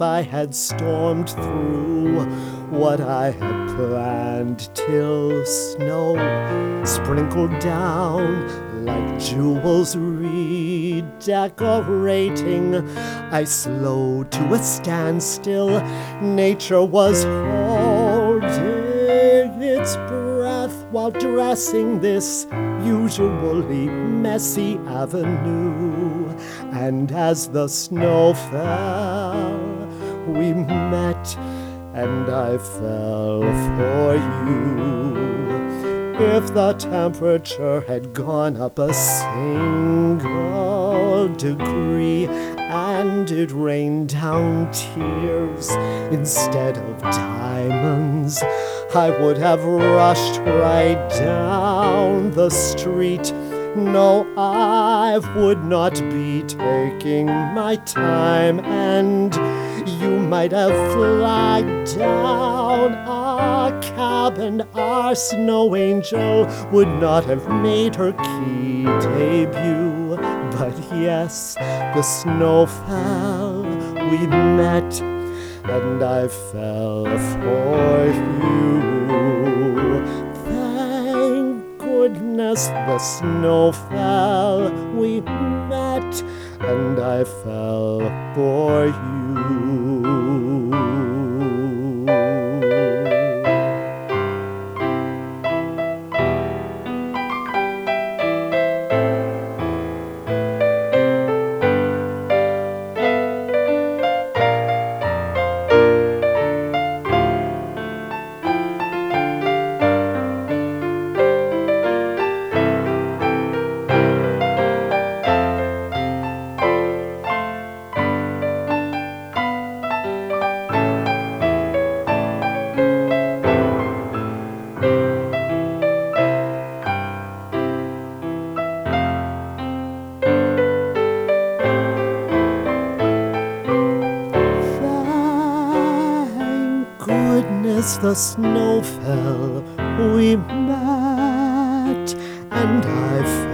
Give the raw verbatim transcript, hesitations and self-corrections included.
I had stormed through what I had planned, till snow sprinkled down like jewels redecorating. I slowed to a standstill. Nature was holding its breath while dressing this usually messy avenue. And as the snow fell, we met, and I fell for you. If the temperature had gone up a single degree, and it rained down tears instead of diamonds, I would have rushed right down the street. No, I would not be taking my time, and you might have flagged down a cab, and our snow angel would not have made her key debut. But yes, the snow fell, we met, and I fell for you. Thank goodness the snow fell, we met, and I fell for you. Goodness, the snow fell, we met, and I fell